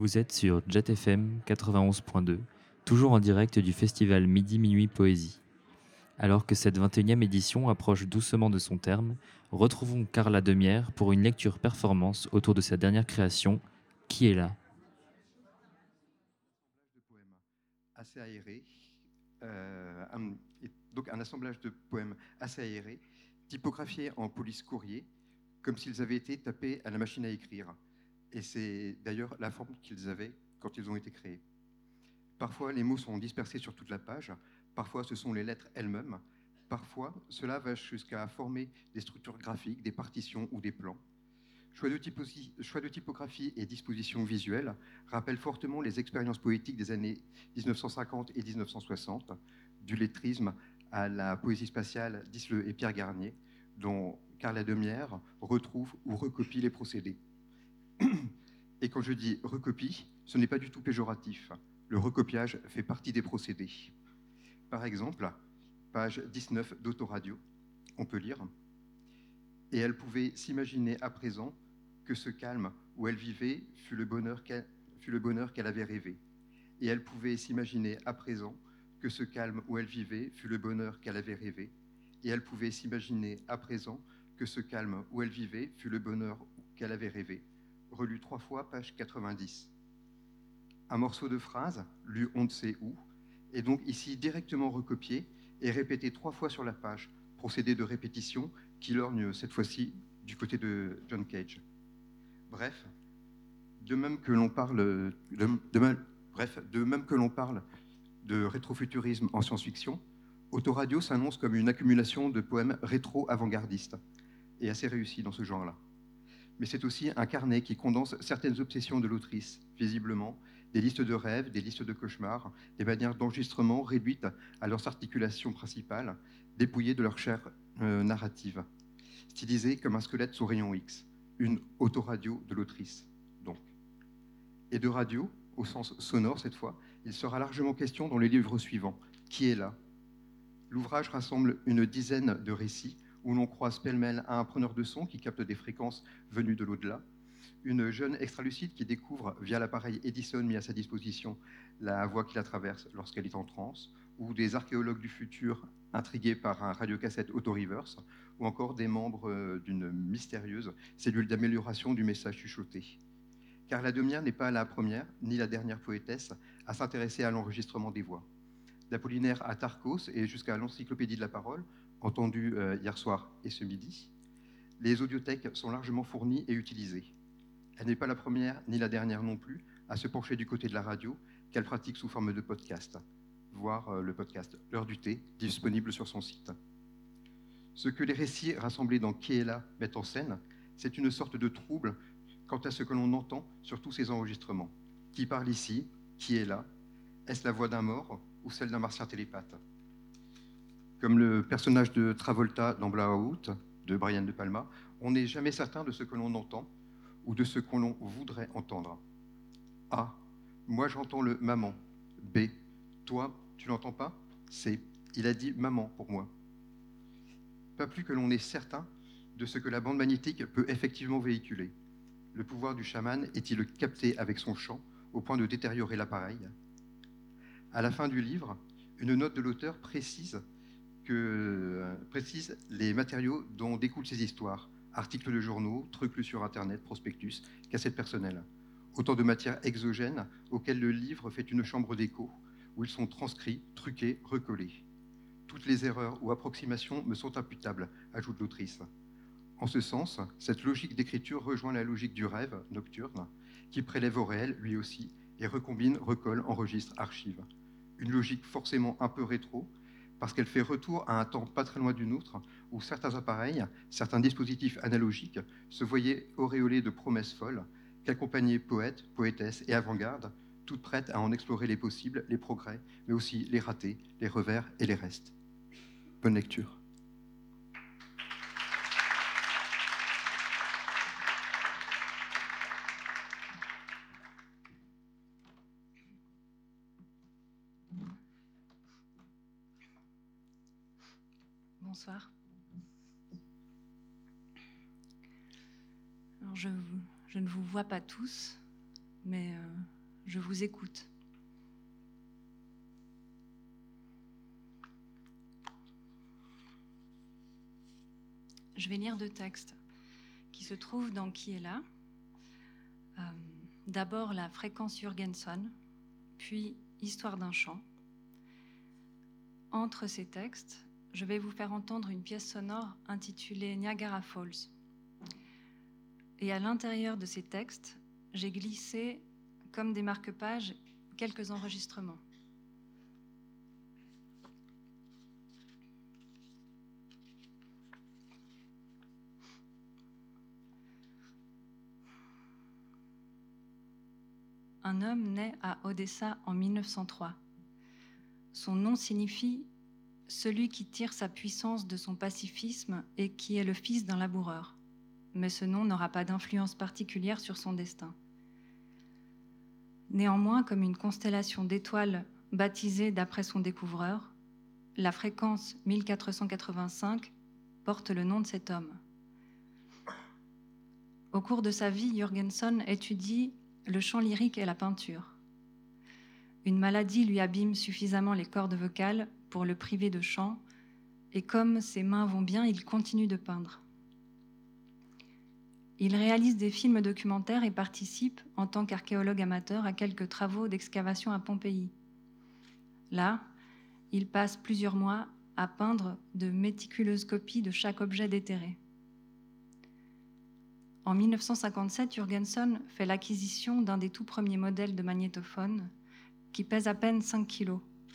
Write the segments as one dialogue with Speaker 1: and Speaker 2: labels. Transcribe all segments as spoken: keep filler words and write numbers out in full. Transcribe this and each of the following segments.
Speaker 1: Vous êtes sur Jet F M quatre-vingt-onze point deux, toujours en direct du festival Midi Minuit Poésie. Alors que cette vingt et unième édition approche doucement de son terme, retrouvons Carla Demière pour une lecture performance autour de sa dernière création, Qui est là?
Speaker 2: De poèmes assez aérés, euh, un, et donc un assemblage de poèmes assez aérés, typographiés en police courrier, comme s'ils avaient été tapés à la machine à écrire. Et c'est d'ailleurs la forme qu'ils avaient quand ils ont été créés. Parfois, les mots sont dispersés sur toute la page, parfois ce sont les lettres elles-mêmes, parfois cela va jusqu'à former des structures graphiques, des partitions ou des plans. Choix de, typosi- choix de typographie et disposition visuelle rappellent fortement les expériences poétiques des années dix-neuf cent cinquante et dix-neuf cent soixante, du lettrisme à la poésie spatiale d'Isleux et Pierre Garnier, dont Carla Demière retrouve ou recopie les procédés. Et quand je dis recopie, ce n'est pas du tout péjoratif. Le recopiage fait partie des procédés. Par exemple, page dix-neuf d'Autoradio, on peut lire « Et elle pouvait s'imaginer à présent que ce calme où elle vivait fut le bonheur qu'elle, fut le bonheur qu'elle avait rêvé. Et elle pouvait s'imaginer à présent que ce calme où elle vivait fut le bonheur qu'elle avait rêvé. Et elle pouvait s'imaginer à présent que ce calme où elle vivait fut le bonheur qu'elle avait rêvé. » Relu trois fois, page quatre-vingt-dix. Un morceau de phrase, lu on ne sait où, est donc ici directement recopié et répété trois fois sur la page, procédé de répétition qui lorgne cette fois-ci du côté de John Cage. Bref, de même que l'on parle de, de même, bref, de même que l'on parle de rétrofuturisme en science-fiction, Autoradio s'annonce comme une accumulation de poèmes rétro-avant-gardistes et assez réussi dans ce genre-là. Mais c'est aussi un carnet qui condense certaines obsessions de l'autrice, visiblement, des listes de rêves, des listes de cauchemars, des manières d'enregistrement réduites à leurs articulations principales, dépouillées de leur chair euh, narrative, stylisées comme un squelette sous rayon X, une autoradio de l'autrice, donc. Et de radio, au sens sonore cette fois, il sera largement question dans les livres suivants. Qui est là? L'ouvrage rassemble une dizaine de récits où l'on croise pêle-mêle à un preneur de son qui capte des fréquences venues de l'au-delà, une jeune extralucide qui découvre, via l'appareil Edison mis à sa disposition, la voie qui la traverse lorsqu'elle est en transe, ou des archéologues du futur intrigués par un radiocassette auto-reverse, ou encore des membres d'une mystérieuse cellule d'amélioration du message chuchoté. Car la Demière n'est pas la première, ni la dernière poétesse à s'intéresser à l'enregistrement des voix. D'Apollinaire à Tarcos et jusqu'à l'encyclopédie de la parole, entendue euh, hier soir et ce midi, les audiothèques sont largement fournies et utilisées. Elle n'est pas la première ni la dernière non plus à se pencher du côté de la radio qu'elle pratique sous forme de podcast, voire euh, le podcast L'heure du thé, disponible sur son site. Ce que les récits rassemblés dans Qui est là mettent en scène, c'est une sorte de trouble quant à ce que l'on entend sur tous ces enregistrements. Qui parle ici? Qui est là? Est-ce la voix d'un mort ou celle d'un martien télépathe? Comme le personnage de Travolta dans Blowout, de Brian De Palma, on n'est jamais certain de ce que l'on entend ou de ce que l'on voudrait entendre. A. Moi j'entends le maman. B. Toi, tu l'entends pas? C. Il a dit maman pour moi. Pas plus que l'on est certain de ce que la bande magnétique peut effectivement véhiculer. Le pouvoir du chaman est-il capté avec son chant au point de détériorer l'appareil? À la fin du livre, une note de l'auteur précise, que, euh, précise les matériaux dont découlent ces histoires. Articles de journaux, trucs lus sur Internet, prospectus, cassettes personnelles. Autant de matières exogènes auxquelles le livre fait une chambre d'écho, où ils sont transcrits, truqués, recollés. Toutes les erreurs ou approximations me sont imputables, ajoute l'autrice. En ce sens, cette logique d'écriture rejoint la logique du rêve nocturne, qui prélève au réel, lui aussi, et recombine, recolle, enregistre, archive. Une logique forcément un peu rétro, parce qu'elle fait retour à un temps pas très loin du nôtre, où certains appareils, certains dispositifs analogiques se voyaient auréolés de promesses folles, qu'accompagnaient poètes, poétesses et avant-garde, toutes prêtes à en explorer les possibles, les progrès, mais aussi les ratés, les revers et les restes. Bonne lecture.
Speaker 3: Bonsoir. Alors je, je ne vous vois pas tous, mais euh, je vous écoute. Je vais lire deux textes qui se trouvent dans Qui est là. Euh, d'abord la fréquence Jurgenson, puis Histoire d'un chant. Entre ces textes, je vais vous faire entendre une pièce sonore intitulée Niagara Falls. Et à l'intérieur de ces textes, j'ai glissé, comme des marque-pages, quelques enregistrements. Un homme naît à Odessa en mille neuf cent trois. Son nom signifie « celui qui tire sa puissance de son pacifisme et qui est le fils d'un laboureur ». Mais ce nom n'aura pas d'influence particulière sur son destin. Néanmoins, comme une constellation d'étoiles baptisée d'après son découvreur, la fréquence mille quatre cent quatre-vingt-cinq porte le nom de cet homme. Au cours de sa vie, Jurgenson étudie le chant lyrique et la peinture. Une maladie lui abîme suffisamment les cordes vocales pour le priver de chant, et comme ses mains vont bien, il continue de peindre. Il réalise des films documentaires et participe, en tant qu'archéologue amateur, à quelques travaux d'excavation à Pompéi. Là, il passe plusieurs mois à peindre de méticuleuses copies de chaque objet déterré. En mille neuf cent cinquante-sept, Jurgenson fait l'acquisition d'un des tout premiers modèles de magnétophone qui pèse à peine cinq kilos.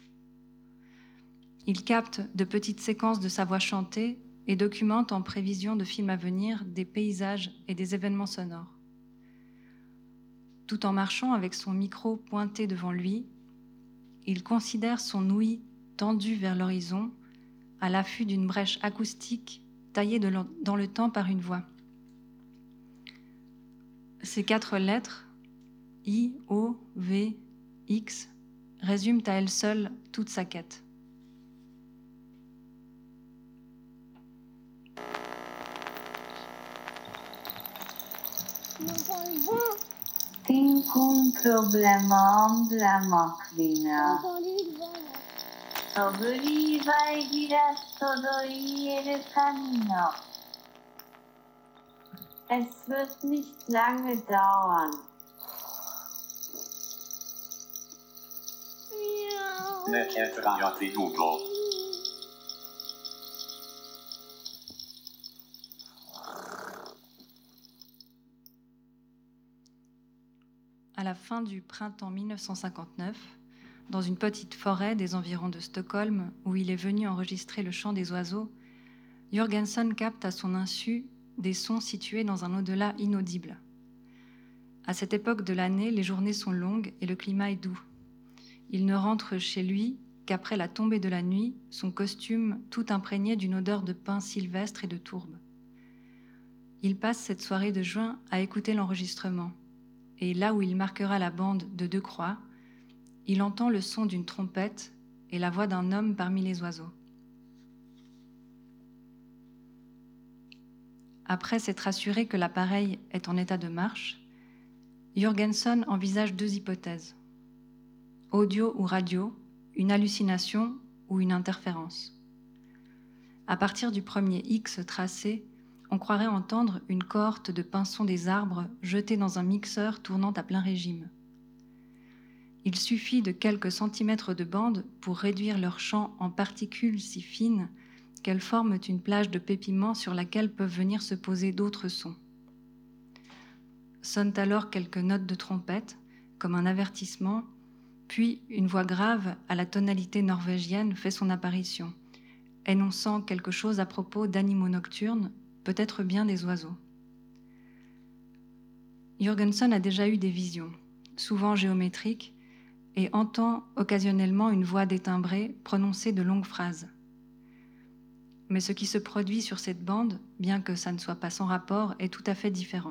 Speaker 3: Il capte de petites séquences de sa voix chantée et documente en prévision de films à venir des paysages et des événements sonores. Tout en marchant avec son micro pointé devant lui, il considère son ouïe tendue vers l'horizon à l'affût d'une brèche acoustique taillée de le- dans le temps par une voix. Ces quatre lettres, I, O, V, X, résument à elles seules toute sa quête.
Speaker 4: Tinc un problema amb la màquina. Sobre va y dirás todo y el camino. Es wird nicht lange dauern.
Speaker 5: Nećete dugo.
Speaker 3: À la fin du printemps mille neuf cent cinquante-neuf, dans une petite forêt des environs de Stockholm, où il est venu enregistrer le chant des oiseaux, Jurgenson capte à son insu des sons situés dans un au-delà inaudible. À cette époque de l'année, les journées sont longues et le climat est doux. Il ne rentre chez lui qu'après la tombée de la nuit, son costume tout imprégné d'une odeur de pin sylvestre et de tourbe. Il passe cette soirée de juin à écouter l'enregistrement. Et là où il marquera la bande de deux croix, il entend le son d'une trompette et la voix d'un homme parmi les oiseaux. Après s'être assuré que l'appareil est en état de marche, Jurgenson envisage deux hypothèses. Audio ou radio, une hallucination ou une interférence. À partir du premier X tracé, on croirait entendre une cohorte de pinsons des arbres jetés dans un mixeur tournant à plein régime. Il suffit de quelques centimètres de bande pour réduire leur chant en particules si fines qu'elles forment une plage de pépiments sur laquelle peuvent venir se poser d'autres sons. Sonnent alors quelques notes de trompette, comme un avertissement, puis une voix grave à la tonalité norvégienne fait son apparition, énonçant quelque chose à propos d'animaux nocturnes, peut-être bien des oiseaux. Jurgenson a déjà eu des visions, souvent géométriques, et entend occasionnellement une voix détimbrée prononcer de longues phrases. Mais ce qui se produit sur cette bande, bien que ça ne soit pas sans rapport, est tout à fait différent.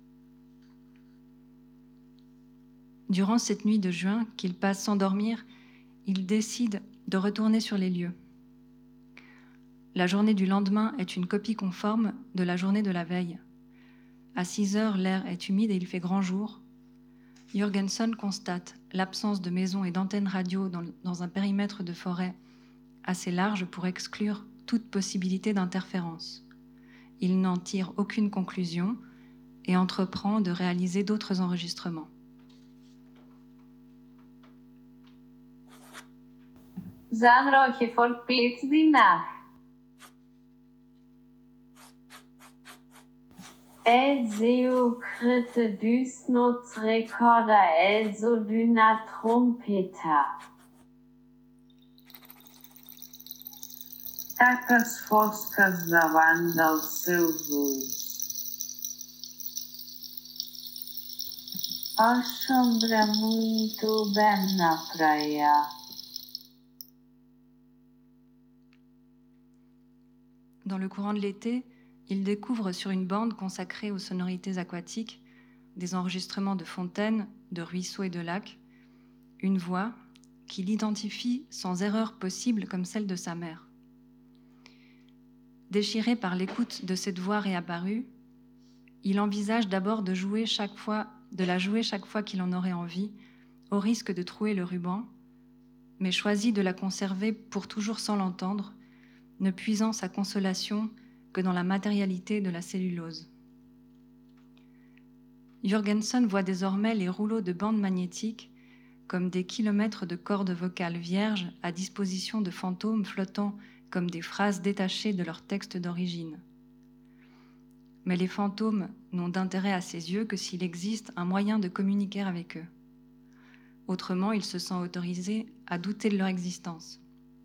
Speaker 3: Durant cette nuit de juin qu'il passe sans dormir, il décide de retourner sur les lieux. La journée du lendemain est une copie conforme de la journée de la veille. À six heures, l'air est humide et il fait grand jour. Jurgenson constate l'absence de maisons et d'antennes radio dans, dans un périmètre de forêt assez large pour exclure toute possibilité d'interférence. Il n'en tire aucune conclusion et entreprend de réaliser d'autres enregistrements.
Speaker 4: Zan را که folk blir dina. Ezio krete dysnots rekorda Elzo dyna trompeta. Takas foskas zavandal silvus. Assombra muito bem na praia.
Speaker 3: Dans le courant de l'été, il découvre sur une bande consacrée aux sonorités aquatiques, des enregistrements de fontaines, de ruisseaux et de lacs, une voix qu'il identifie sans erreur possible comme celle de sa mère. Déchiré par l'écoute de cette voix réapparue, il envisage d'abord de, jouer chaque fois, de la jouer chaque fois qu'il en aurait envie, au risque de trouer le ruban, mais choisit de la conserver pour toujours sans l'entendre, ne puisant sa consolation que dans la matérialité de la cellulose. Jurgenson voit désormais les rouleaux de bandes magnétiques comme des kilomètres de cordes vocales vierges à disposition de fantômes flottant comme des phrases détachées de leur texte d'origine. Mais les fantômes n'ont d'intérêt à ses yeux que s'il existe un moyen de communiquer avec eux. Autrement, il se sent autorisé à douter de leur existence.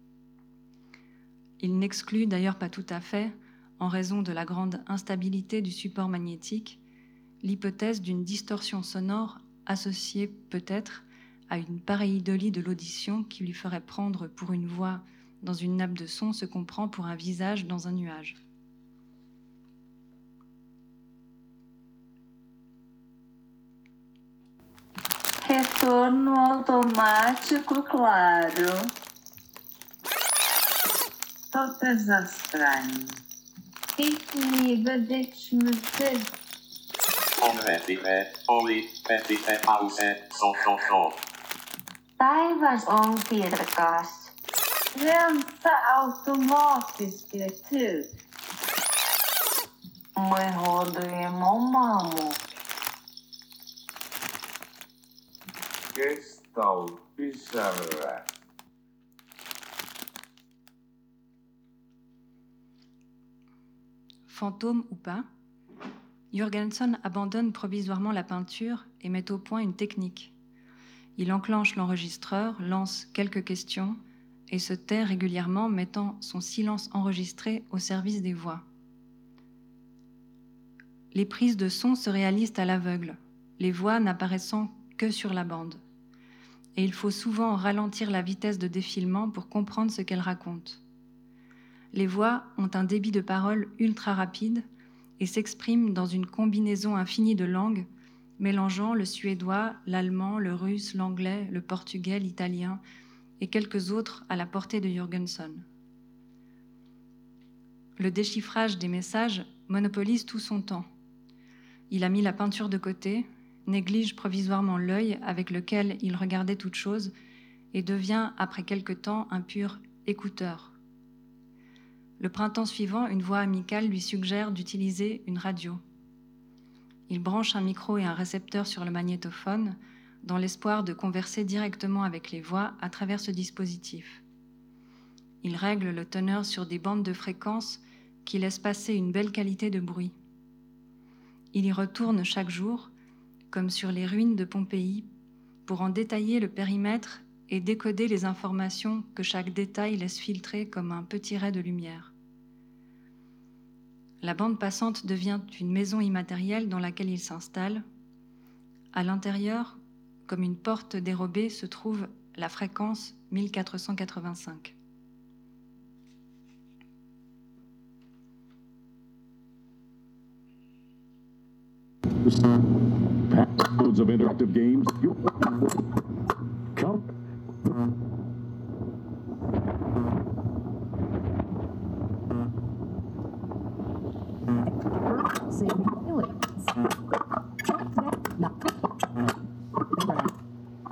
Speaker 3: Il n'exclut d'ailleurs pas tout à fait, en raison de la grande instabilité du support magnétique, l'hypothèse d'une distorsion sonore associée peut-être à une pareidolie de l'audition qui lui ferait prendre pour une voix dans une nappe de son ce qu'on prend pour un visage dans un nuage.
Speaker 4: Retorno automático, claro. Todas as trem. Ik liebe dich mit
Speaker 5: Onvettige, oli, vettige pauze, so so so.
Speaker 4: Taivas on kirkas. Rensa automatiskt retur. Мы годуємо маму.
Speaker 6: Gestal pisarra.
Speaker 3: Fantôme ou pas, Jurgenson abandonne provisoirement la peinture et met au point une technique. Il enclenche l'enregistreur, lance quelques questions et se tait régulièrement, mettant son silence enregistré au service des voix. Les prises de son se réalisent à l'aveugle, les voix n'apparaissant que sur la bande. Et il faut souvent ralentir la vitesse de défilement pour comprendre ce qu'elles racontent. Les voix ont un débit de parole ultra rapide et s'expriment dans une combinaison infinie de langues, mélangeant le suédois, l'allemand, le russe, l'anglais, le portugais, l'italien et quelques autres à la portée de Jurgenson. Le déchiffrage des messages monopolise tout son temps. Il a mis la peinture de côté, néglige provisoirement l'œil avec lequel il regardait toute chose et devient, après quelque temps, un pur écouteur. Le printemps suivant, une voix amicale lui suggère d'utiliser une radio. Il branche un micro et un récepteur sur le magnétophone dans l'espoir de converser directement avec les voix à travers ce dispositif. Il règle le teneur sur des bandes de fréquences qui laissent passer une belle qualité de bruit. Il y retourne chaque jour, comme sur les ruines de Pompéi, pour en détailler le périmètre et décoder les informations que chaque détail laisse filtrer comme un petit ray de lumière. La bande passante devient une maison immatérielle dans laquelle il s'installe. À l'intérieur, comme une porte dérobée, se trouve la fréquence mille quatre cent quatre-vingt-cinq.
Speaker 7: Loads of interactive games. Come.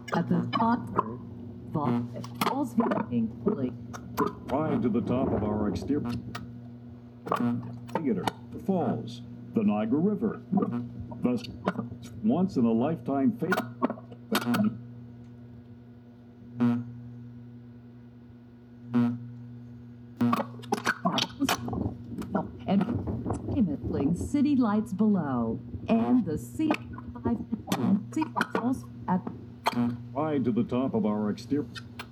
Speaker 8: at the top. Falls being
Speaker 7: Ride to the top of our exterior theater. Falls. The Niagara River. The once in a lifetime fate.
Speaker 8: And immediately city lights below. And the C five falls at
Speaker 7: Ride to the top of our exterior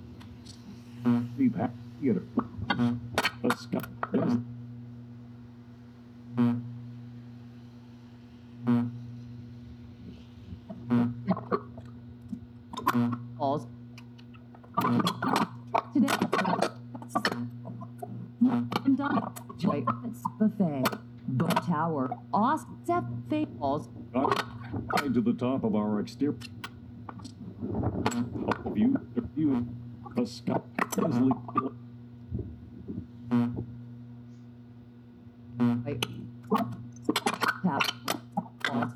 Speaker 7: theater. The sky is
Speaker 8: falls today. And joy buffet. Boat tower. Offset falls.
Speaker 7: ride to the top of our exterior view. View. The sky is le-
Speaker 8: Tap. Falls.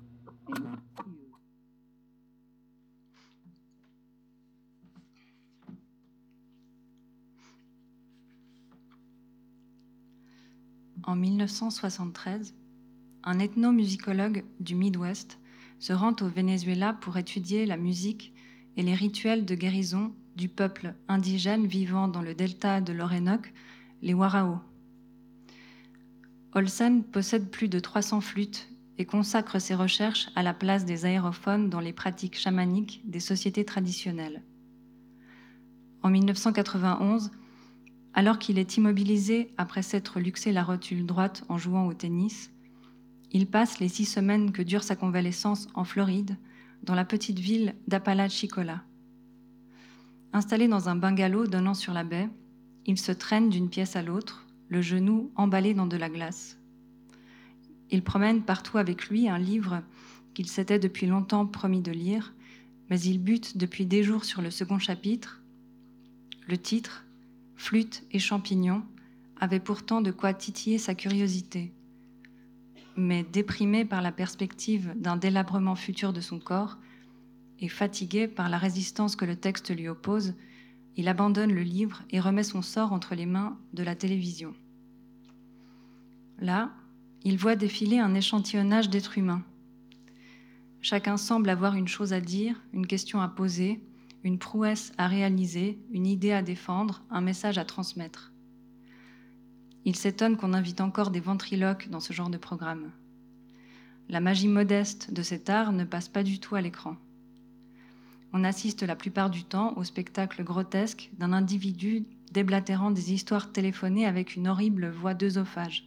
Speaker 3: En mille neuf cent soixante-treize, un ethnomusicologue du Midwest se rend au Venezuela pour étudier la musique et les rituels de guérison du peuple indigène vivant dans le delta de l'Orénoque, les Warao. Olsen possède plus de trois cents flûtes et consacre ses recherches à la place des aérophones dans les pratiques chamaniques des sociétés traditionnelles. En mille neuf cent quatre-vingt-onze, alors qu'il est immobilisé après s'être luxé la rotule droite en jouant au tennis, il passe les six semaines que dure sa convalescence en Floride, dans la petite ville d'Apalachicola. Installé dans un bungalow donnant sur la baie, il se traîne d'une pièce à l'autre, le genou emballé dans de la glace. Il promène partout avec lui un livre qu'il s'était depuis longtemps promis de lire, mais il bute depuis des jours sur le second chapitre. Le titre, Flûte et champignons, avait pourtant de quoi titiller sa curiosité. Mais déprimé par la perspective d'un délabrement futur de son corps et fatigué par la résistance que le texte lui oppose, il abandonne le livre et remet son sort entre les mains de la télévision. Là, il voit défiler un échantillonnage d'êtres humains. Chacun semble avoir une chose à dire, une question à poser, une prouesse à réaliser, une idée à défendre, un message à transmettre. Il s'étonne qu'on invite encore des ventriloques dans ce genre de programme. La magie modeste de cet art ne passe pas du tout à l'écran. On assiste la plupart du temps au spectacle grotesque d'un individu déblatérant des histoires téléphonées avec une horrible voix d'œsophage.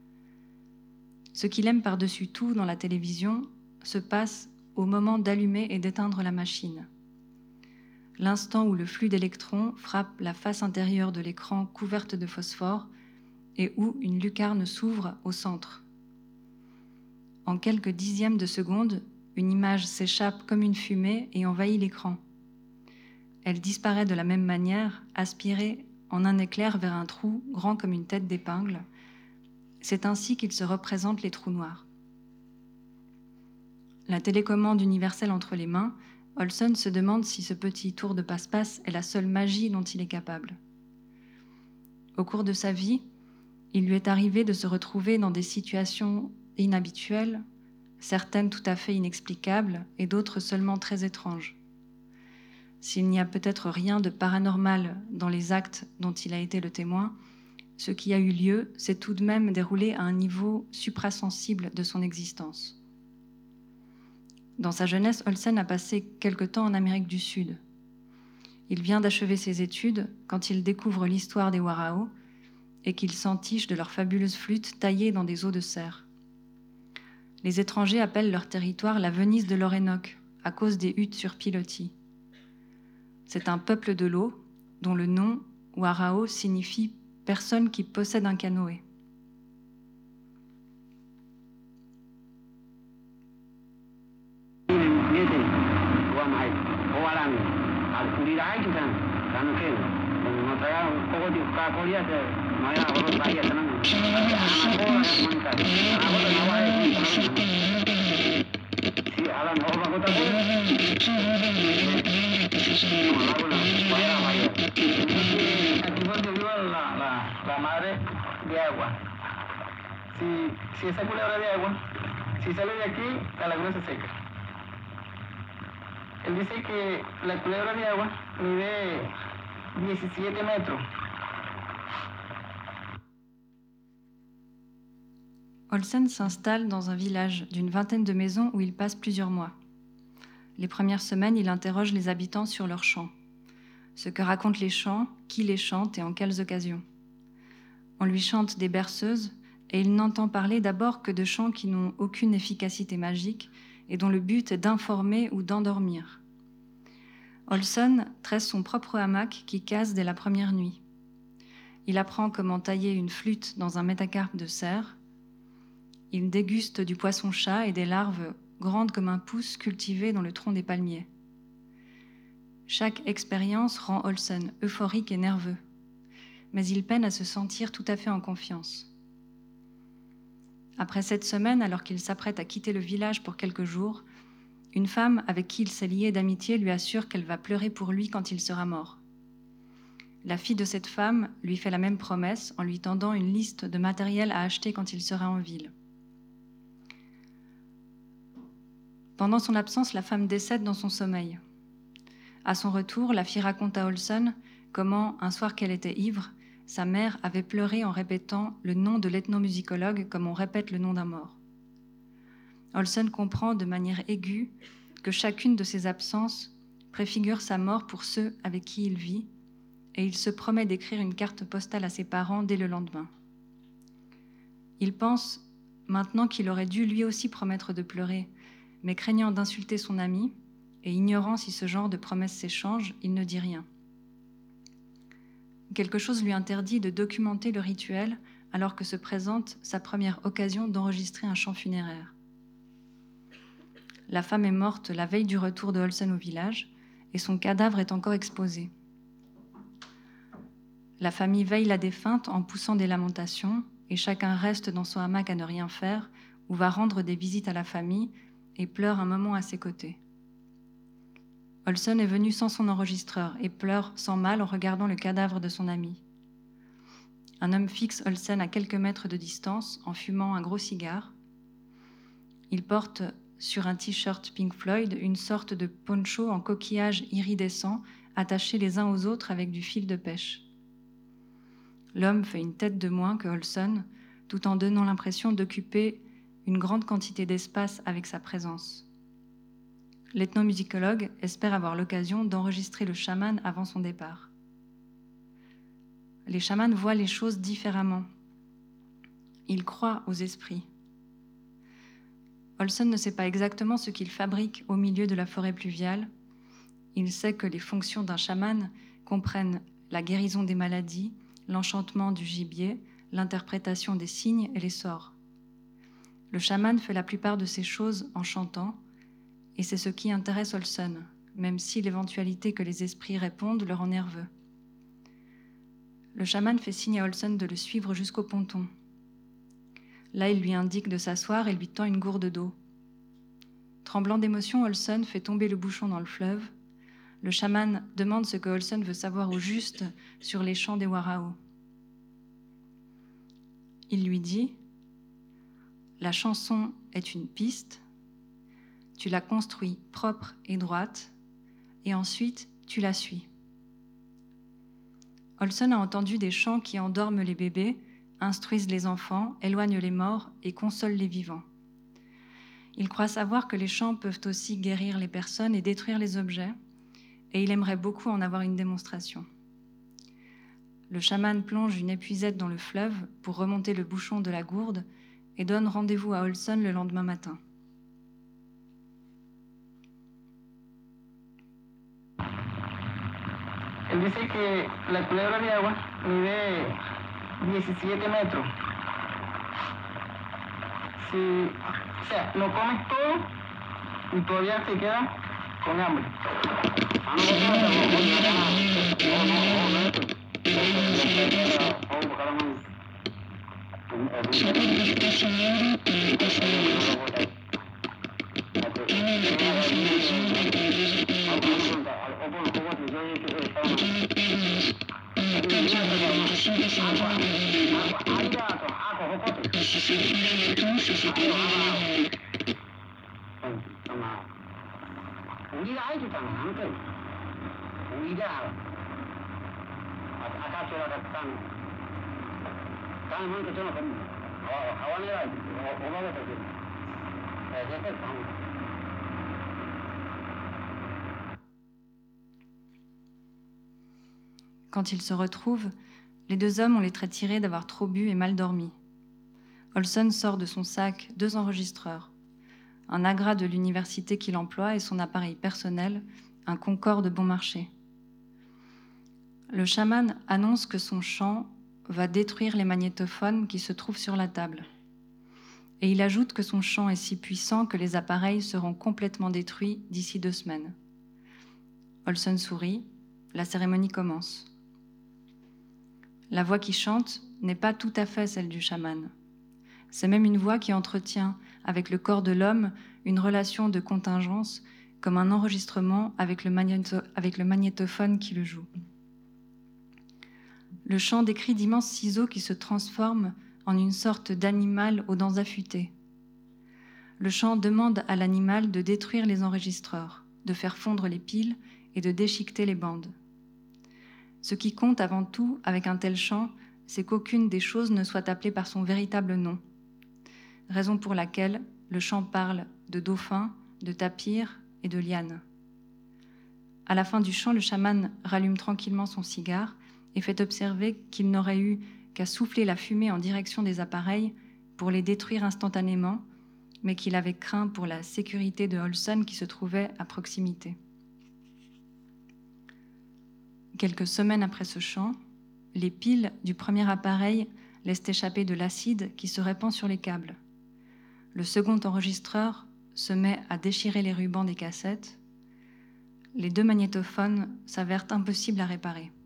Speaker 3: Ce qu'il aime par-dessus tout dans la télévision se passe au moment d'allumer et d'éteindre la machine. L'instant où le flux d'électrons frappe la face intérieure de l'écran couverte de phosphore et où une lucarne s'ouvre au centre. En quelques dixièmes de seconde, une image s'échappe comme une fumée et envahit l'écran. Elle disparaît de la même manière, aspirée en un éclair vers un trou grand comme une tête d'épingle. C'est ainsi qu'il se représente les trous noirs. La télécommande universelle entre les mains, Olsen se demande si ce petit tour de passe-passe est la seule magie dont il est capable. Au cours de sa vie, il lui est arrivé de se retrouver dans des situations inhabituelles, certaines tout à fait inexplicables et d'autres seulement très étranges. S'il n'y a peut-être rien de paranormal dans les actes dont il a été le témoin, ce qui a eu lieu s'est tout de même déroulé à un niveau suprasensible de son existence. Dans sa jeunesse, Olsen a passé quelque temps en Amérique du Sud. Il vient d'achever ses études quand il découvre l'histoire des Warao et qu'il s'entiche de leurs fabuleuses flûtes taillées dans des os de cerf. Les étrangers appellent leur territoire la Venise de l'Orénoque à cause des huttes sur pilotis. C'est un peuple de l'eau dont le nom Warao signifie « personne qui possède un canoë ».
Speaker 6: Si alam, oh, bagus, bagus.
Speaker 9: Aquí fue donde vive la, la, la madre de agua. Si, si esa culebra de agua, si sale de aquí, la laguna se seca. Él dice que la culebra de agua mide diecisiete metros.
Speaker 3: Olsen s'installe dans un village d'une vingtaine de maisons où il passe plusieurs mois. Les premières semaines, il interroge les habitants sur leurs chants. Ce que racontent les chants, qui les chante et en quelles occasions. On lui chante des berceuses et il n'entend parler d'abord que de chants qui n'ont aucune efficacité magique et dont le but est d'informer ou d'endormir. Olsen tresse son propre hamac qui casse dès la première nuit. Il apprend comment tailler une flûte dans un métacarpe de cerf. Il déguste du poisson-chat et des larves grandes comme un pouce cultivées dans le tronc des palmiers. Chaque expérience rend Olsen euphorique et nerveux, mais il peine à se sentir tout à fait en confiance. Après cette semaine, alors qu'il s'apprête à quitter le village pour quelques jours, une femme avec qui il s'est lié d'amitié lui assure qu'elle va pleurer pour lui quand il sera mort. La fille de cette femme lui fait la même promesse en lui tendant une liste de matériel à acheter quand il sera en ville. Pendant son absence, la femme décède dans son sommeil. À son retour, la fille raconte à Olsen comment, un soir qu'elle était ivre, sa mère avait pleuré en répétant le nom de l'ethnomusicologue comme on répète le nom d'un mort. Olsen comprend de manière aiguë que chacune de ses absences préfigure sa mort pour ceux avec qui il vit, et il se promet d'écrire une carte postale à ses parents dès le lendemain. Il pense maintenant qu'il aurait dû lui aussi promettre de pleurer, mais craignant d'insulter son ami, et ignorant si ce genre de promesse s'échange, il ne dit rien. Quelque chose lui interdit de documenter le rituel alors que se présente sa première occasion d'enregistrer un chant funéraire. La femme est morte la veille du retour de Olsen au village et son cadavre est encore exposé. La famille veille la défunte en poussant des lamentations et chacun reste dans son hamac à ne rien faire ou va rendre des visites à la famille et pleure un moment à ses côtés. Olsen est venu sans son enregistreur et pleure sans mal en regardant le cadavre de son ami. Un homme fixe Olsen à quelques mètres de distance en fumant un gros cigare. Il porte sur un t-shirt Pink Floyd une sorte de poncho en coquillage iridescent attachés les uns aux autres avec du fil de pêche. L'homme fait une tête de moins que Olsen, tout en donnant l'impression d'occuper une grande quantité d'espace avec sa présence. L'ethnomusicologue espère avoir l'occasion d'enregistrer le chaman avant son départ. Les chamans voient les choses différemment. Ils croient aux esprits. Olsen ne sait pas exactement ce qu'il fabrique au milieu de la forêt pluviale. Il sait que les fonctions d'un chaman comprennent la guérison des maladies, l'enchantement du gibier, l'interprétation des signes et les sorts. Le chaman fait la plupart de ces choses en chantant, et c'est ce qui intéresse Olsen, même si l'éventualité que les esprits répondent le rend nerveux. Le chaman fait signe à Olsen de le suivre jusqu'au ponton. Là, il lui indique de s'asseoir et lui tend une gourde d'eau. Tremblant d'émotion, Olsen fait tomber le bouchon dans le fleuve. Le chaman demande ce que Olsen veut savoir au juste sur les chants des Warao. Il lui dit « La chanson est une piste. Tu la construis propre et droite, et ensuite tu la suis. » Olsen a entendu des chants qui endorment les bébés, instruisent les enfants, éloignent les morts et consolent les vivants. Il croit savoir que les chants peuvent aussi guérir les personnes et détruire les objets, et il aimerait beaucoup en avoir une démonstration. Le chaman plonge une épuisette dans le fleuve pour remonter le bouchon de la gourde et donne rendez-vous à Olsen le lendemain matin.
Speaker 9: Él dice que la culebra de agua mide diecisiete metros. Si, o sea, lo comes todo y todavía te quedas con hambre.
Speaker 3: Quand ils se retrouvent, les deux hommes ont les traits tirés d'avoir trop bu et mal dormi. Olson sort de son sac deux enregistreurs, un Agra de l'université qu'il emploie et son appareil personnel, un Concorde bon marché. Le chaman annonce que son chant va détruire les magnétophones qui se trouvent sur la table. Et il ajoute que son chant est si puissant que les appareils seront complètement détruits d'ici deux semaines. Olson sourit, la cérémonie commence. La voix qui chante n'est pas tout à fait celle du chaman. C'est même une voix qui entretient avec le corps de l'homme une relation de contingence, comme un enregistrement avec le, magnéto- avec le magnétophone qui le joue. Le chant décrit d'immenses ciseaux qui se transforment en une sorte d'animal aux dents affûtées. Le chant demande à l'animal de détruire les enregistreurs, de faire fondre les piles et de déchiqueter les bandes. Ce qui compte avant tout avec un tel chant, c'est qu'aucune des choses ne soit appelée par son véritable nom. Raison pour laquelle le chant parle de dauphins, de tapirs et de lianes. À la fin du chant, le chaman rallume tranquillement son cigare et fait observer qu'il n'aurait eu qu'à souffler la fumée en direction des appareils pour les détruire instantanément, mais qu'il avait craint pour la sécurité de Olson qui se trouvait à proximité. Quelques semaines après ce chant, les piles du premier appareil laissent échapper de l'acide qui se répand sur les câbles. Le second enregistreur se met à déchirer les rubans des cassettes. Les deux magnétophones s'avèrent impossibles à réparer.